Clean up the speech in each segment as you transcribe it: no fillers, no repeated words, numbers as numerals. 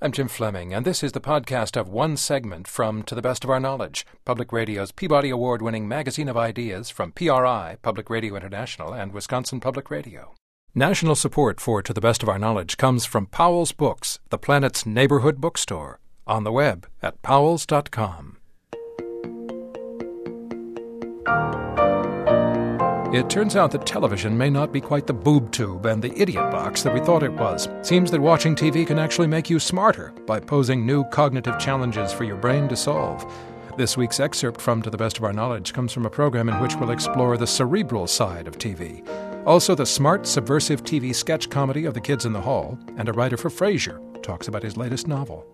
I'm Jim Fleming, and this is the podcast of one segment from To the Best of Our Knowledge, Public Radio's Peabody Award-winning magazine of ideas from PRI, Public Radio International, and Wisconsin Public Radio. National support for To the Best of Our Knowledge comes from Powell's Books, the planet's neighborhood bookstore, on the web at powells.com. It turns out that television may not be quite the boob tube and the idiot box that we thought it was. Seems that watching TV can actually make you smarter by posing new cognitive challenges for your brain to solve. This week's excerpt from To the Best of Our Knowledge comes from a program in which we'll explore the cerebral side of TV. Also, the smart, subversive TV sketch comedy of The Kids in the Hall, and a writer for Frasier talks about his latest novel.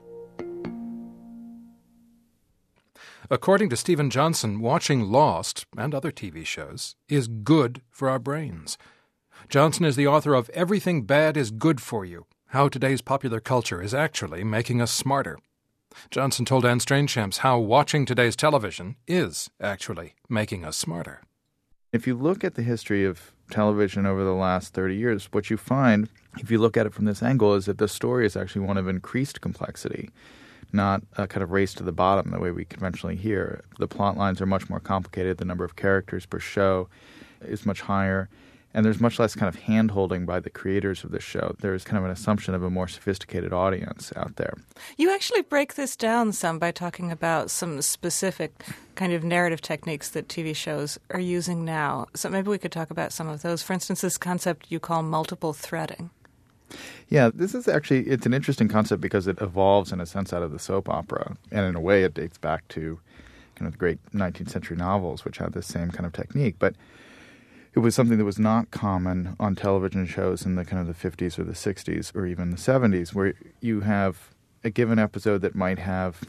According to Stephen Johnson, watching Lost and other TV shows is good for our brains. Johnson is the author of Everything Bad is Good for You, How Today's Popular Culture is Actually Making Us Smarter. Johnson told Anne Strainchamps how watching today's television is actually making us smarter. If you look at the history of television over the last 30 years, what you find, if you look at it from this angle, is that the story is actually one of increased complexity, not a kind of race to the bottom the way we conventionally hear. The plot lines are much more complicated. The number of characters per show is much higher. And there's much less kind of hand-holding by the creators of the show. There's kind of an assumption of a more sophisticated audience out there. You actually break this down some by talking about some specific kind of narrative techniques that TV shows are using now. So maybe we could talk about some of those. For instance, this concept you call multiple threading. Yeah, this is actually, it's an interesting concept because it evolves in a sense out of the soap opera. And in a way it dates back to kind of the great 19th century novels, which had this same kind of technique. But it was something that was not common on television shows in the kind of the 50s or the 60s or even the 70s, where you have a given episode that might have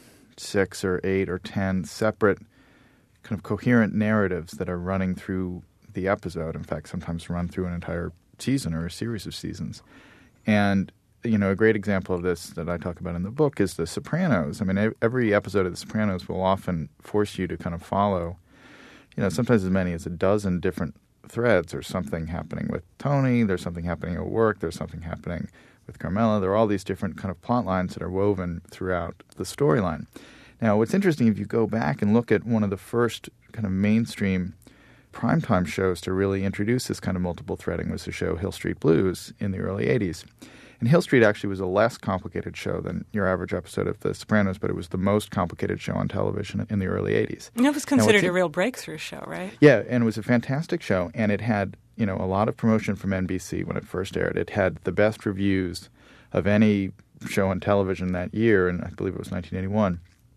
6 or 8 or 10 separate kind of coherent narratives that are running through the episode. In fact, sometimes run through an entire season or a series of seasons. And, you know, a great example of this that I talk about in the book is The Sopranos. I mean, every episode of The Sopranos will often force you to kind of follow, you know, sometimes as many as a dozen different threads. There's something happening with Tony, there's something happening at work, there's something happening with Carmela. There are all these different kind of plot lines that are woven throughout the storyline. Now, what's interesting, if you go back and look at one of the first kind of mainstream primetime shows to really introduce this kind of multiple threading was the show Hill Street Blues in the early 80s. And Hill Street actually was a less complicated show than your average episode of The Sopranos, but it was the most complicated show on television in the early 80s. And it was considered a real breakthrough show, right? Yeah, and it was a fantastic show, and it had, you know, a lot of promotion from NBC when it first aired. It had the best reviews of any show on television that year, and I believe it was 1981.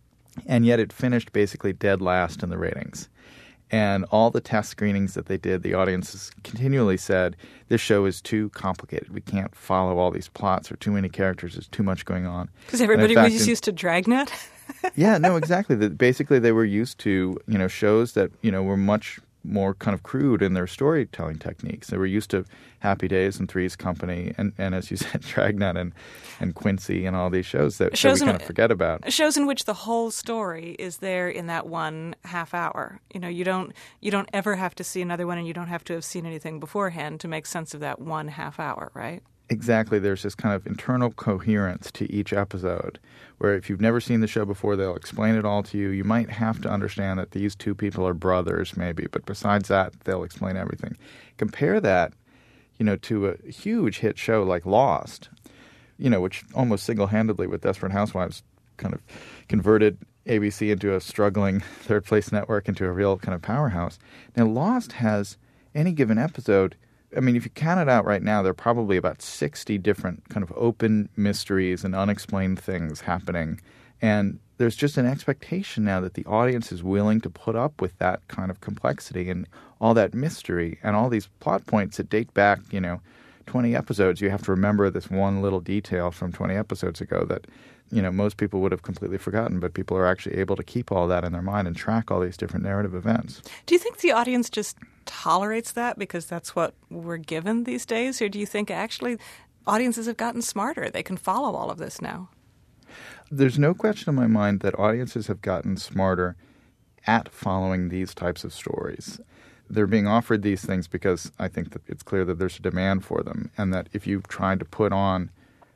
And yet it finished basically dead last in the ratings. And all the test screenings that they did, the audiences continually said, this show is too complicated. We can't follow all these plots. There are too many characters. There's too much going on. Because everybody was used to Dragnet? Yeah, no, exactly. Basically, they were used to, you know, shows that, you know, were much more kind of crude in their storytelling techniques. They were used to Happy Days and Three's Company and as you said, Dragnet and Quincy and all these shows that we kind of forget about. Shows in which the whole story is there in that 1.5 hour. You know, you don't ever have to see another one, and you don't have to have seen anything beforehand to make sense of that 1.5 hour, right? Exactly. There's this kind of internal coherence to each episode where if you've never seen the show before, they'll explain it all to you. You might have to understand that these two people are brothers maybe, but besides that, they'll explain everything. Compare that, you know, to a huge hit show like Lost, you know, which almost single-handedly with Desperate Housewives kind of converted ABC into a struggling third-place network into a real kind of powerhouse. Now, Lost has any given episode. I mean, if you count it out right now, there are probably about 60 different kind of open mysteries and unexplained things happening. And there's just an expectation now that the audience is willing to put up with that kind of complexity and all that mystery and all these plot points that date back, you know, 20 episodes. You have to remember this one little detail from 20 episodes ago that, you know, most people would have completely forgotten, but people are actually able to keep all that in their mind and track all these different narrative events. Do you think the audience just tolerates that because that's what we're given these days? Or do you think actually audiences have gotten smarter? They can follow all of this now. There's no question in my mind that audiences have gotten smarter at following these types of stories. They're being offered these things because I think that it's clear that there's a demand for them, and that if you tried to put on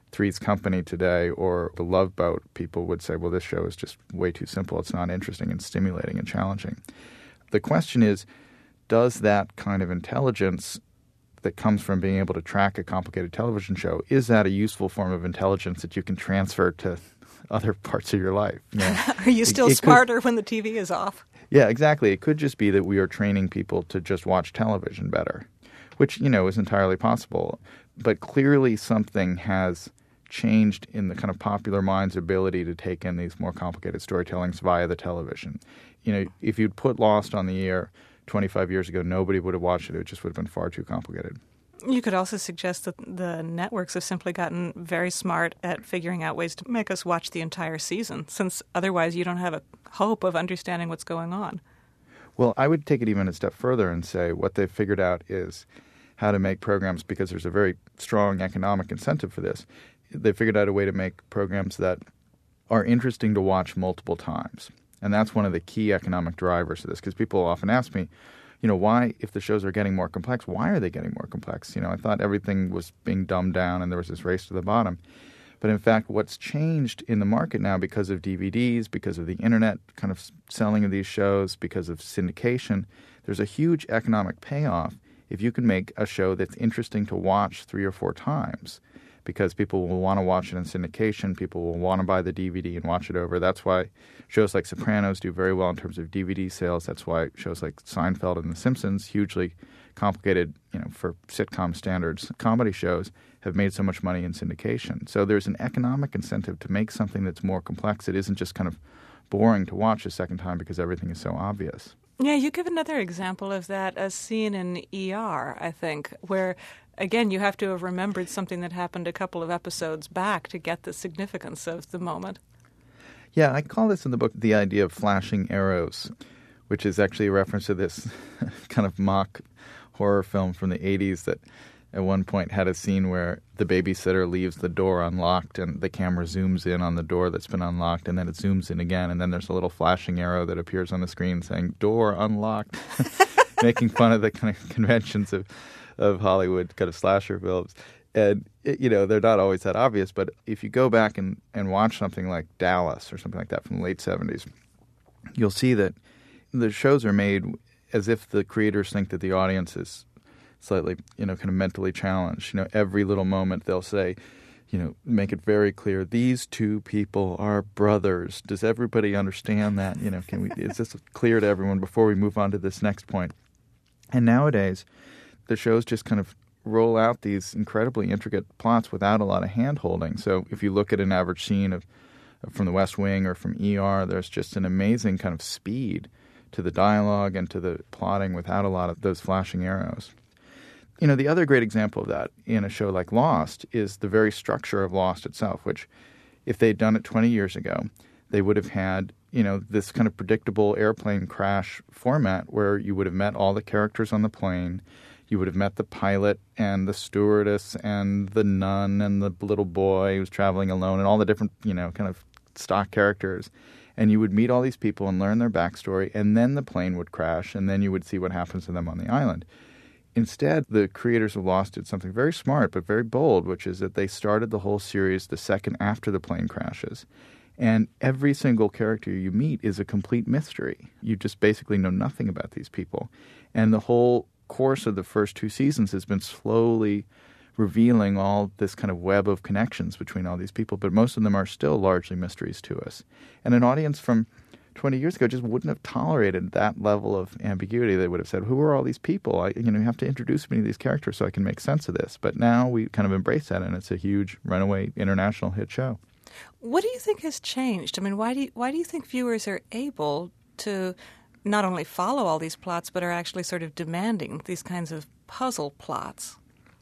Three's Company today or The Love Boat, people would say, well, this show is just way too simple. It's not interesting and stimulating and challenging. The question is, does that kind of intelligence that comes from being able to track a complicated television show, is that a useful form of intelligence that you can transfer to other parts of your life? You know, are you still smarter when the TV is off? Yeah, exactly. It could just be that we are training people to just watch television better, which, is entirely possible. But clearly something has changed in the kind of popular mind's ability to take in these more complicated storytellings via the television. If you'd put Lost on the air 25 years ago, nobody would have watched it. It just would have been far too complicated. You could also suggest that the networks have simply gotten very smart at figuring out ways to make us watch the entire season, since otherwise you don't have a hope of understanding what's going on. Well, I would take it even a step further and say what they've figured out is how to make programs, because there's a very strong economic incentive for this. They figured out a way to make programs that are interesting to watch multiple times. And that's one of the key economic drivers of this, because people often ask me, why, if the shows are getting more complex, why are they getting more complex? I thought everything was being dumbed down and there was this race to the bottom. But in fact, what's changed in the market now because of DVDs, because of the internet kind of selling of these shows, because of syndication, there's a huge economic payoff if you can make a show that's interesting to watch 3 or 4 times, because people will want to watch it in syndication. People will want to buy the DVD and watch it over. That's why shows like Sopranos do very well in terms of DVD sales. That's why shows like Seinfeld and The Simpsons, hugely complicated, for sitcom standards, comedy shows, have made so much money in syndication. So there's an economic incentive to make something that's more complex. It isn't just kind of boring to watch a second time because everything is so obvious. Yeah, you give another example of that, a scene in ER, I think, where, again, you have to have remembered something that happened a couple of episodes back to get the significance of the moment. Yeah, I call this in the book the idea of flashing arrows, which is actually a reference to this kind of mock horror film from the 80s that at one point had a scene where the babysitter leaves the door unlocked and the camera zooms in on the door that's been unlocked, and then it zooms in again, and then there's a little flashing arrow that appears on the screen saying, "Door unlocked," making fun of the kind of conventions of Hollywood kind of slasher films. And, they're not always that obvious, but if you go back and watch something like Dallas or something like that from the late 70s, you'll see that the shows are made as if the creators think that the audience is slightly, kind of mentally challenged. Every little moment they'll say, make it very clear, these two people are brothers. Does everybody understand that? Is this clear to everyone before we move on to this next point? And nowadays, the shows just kind of roll out these incredibly intricate plots without a lot of hand-holding. So if you look at an average scene from The West Wing or from ER, there's just an amazing kind of speed to the dialogue and to the plotting without a lot of those flashing arrows. The other great example of that in a show like Lost is the very structure of Lost itself, which if they'd done it 20 years ago, they would have had, this kind of predictable airplane crash format where you would have met all the characters on the plane. You would have met the pilot and the stewardess and the nun and the little boy who's traveling alone and all the different, kind of stock characters. And you would meet all these people and learn their backstory, and then the plane would crash, and then you would see what happens to them on the island. Instead, the creators of Lost did something very smart but very bold, which is that they started the whole series the second after the plane crashes. And every single character you meet is a complete mystery. You just basically know nothing about these people. And the whole course of the first 2 seasons has been slowly revealing all this kind of web of connections between all these people, but most of them are still largely mysteries to us. And an audience from 20 years ago just wouldn't have tolerated that level of ambiguity. They would have said, who are all these people? You have to introduce me to these characters so I can make sense of this. But now we kind of embrace that, and it's a huge runaway international hit show. What do you think has changed? I mean, why do you think viewers are able to not only follow all these plots, but are actually sort of demanding these kinds of puzzle plots?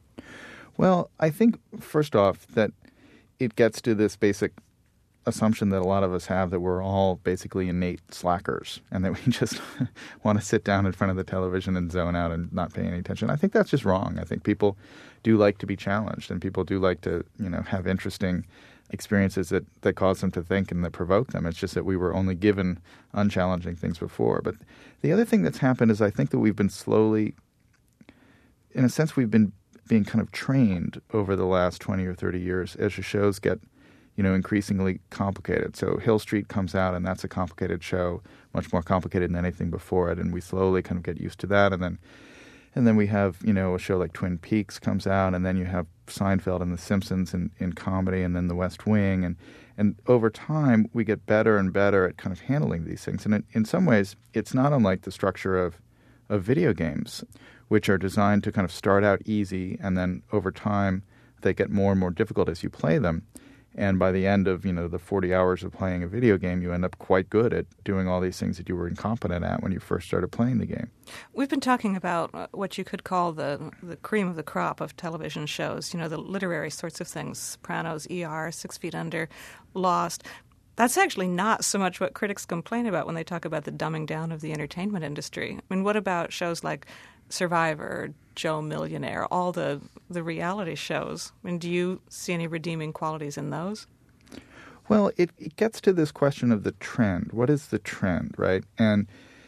Well, I think, first off, that it gets to this basic assumption that a lot of us have that we're all basically innate slackers and that we just want to sit down in front of the television and zone out and not pay any attention. I think that's just wrong. I think people do like to be challenged, and people do like to, have interesting experiences that cause them to think and that provoke them. It's just that we were only given unchallenging things before. But the other thing that's happened is I think that we've been slowly, in a sense, we've been being kind of trained over the last 20 or 30 years as the shows get, increasingly complicated. So Hill Street comes out, and that's a complicated show, much more complicated than anything before it, and we slowly kind of get used to that. And then we have, a show like Twin Peaks comes out, and then you have Seinfeld and The Simpsons in comedy, and then The West Wing. And over time, we get better and better at kind of handling these things. And in some ways, it's not unlike the structure of video games, which are designed to kind of start out easy, and then over time, they get more and more difficult as you play them. And by the end of, the 40 hours of playing a video game, you end up quite good at doing all these things that you were incompetent at when you first started playing the game. We've been talking about what you could call the cream of the crop of television shows, the literary sorts of things, Sopranos, ER, 6 Feet Under, Lost. That's actually not so much what critics complain about when they talk about the dumbing down of the entertainment industry. I mean, what about shows like Survivor, Joe Millionaire, all the reality shows? I mean, do you see any redeeming qualities in those? Well, it gets to this question of the trend. What is the trend, right? And,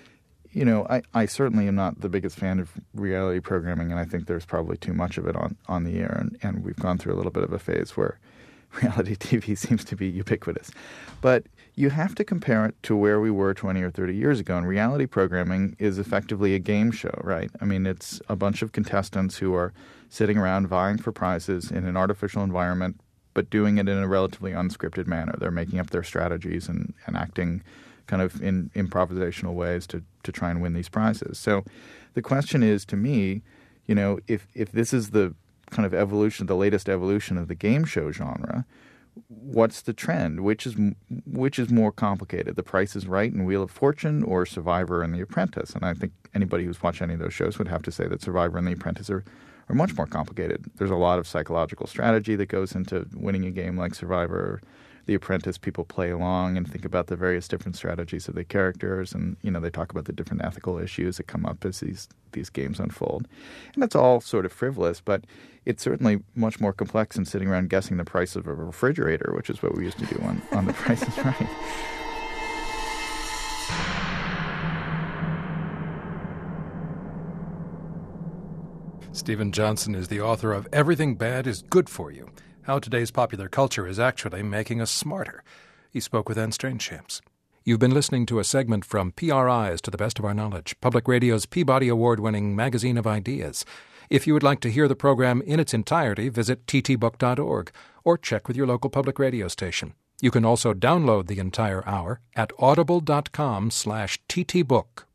I certainly am not the biggest fan of reality programming, and I think there's probably too much of it on the air, and we've gone through a little bit of a phase where reality TV seems to be ubiquitous. But you have to compare it to where we were 20 or 30 years ago. And reality programming is effectively a game show, right? I mean, it's a bunch of contestants who are sitting around vying for prizes in an artificial environment, but doing it in a relatively unscripted manner. They're making up their strategies and acting kind of in improvisational ways to try and win these prizes. So the question is, to me, if this is the kind of evolution, the latest evolution of the game show genre, what's the trend? Which is more complicated, The Price is Right and Wheel of Fortune, or Survivor and The Apprentice? And I think anybody who's watched any of those shows would have to say that Survivor and The Apprentice are much more complicated. There's a lot of psychological strategy that goes into winning a game like Survivor or The Apprentice. People play along and think about the various different strategies of the characters, and they talk about the different ethical issues that come up as these games unfold. And it's all sort of frivolous, but it's certainly much more complex than sitting around guessing the price of a refrigerator, which is what we used to do on The Price is Right. Steven Johnson is the author of Everything Bad is Good for You, How Today's Popular Culture is Actually Making Us Smarter. He spoke with Anne Strainchamps. You've been listening to a segment from PRI's To the Best of Our Knowledge, Public Radio's Peabody Award-winning Magazine of Ideas. If you would like to hear the program in its entirety, visit ttbook.org or check with your local public radio station. You can also download the entire hour at audible.com/ttbook.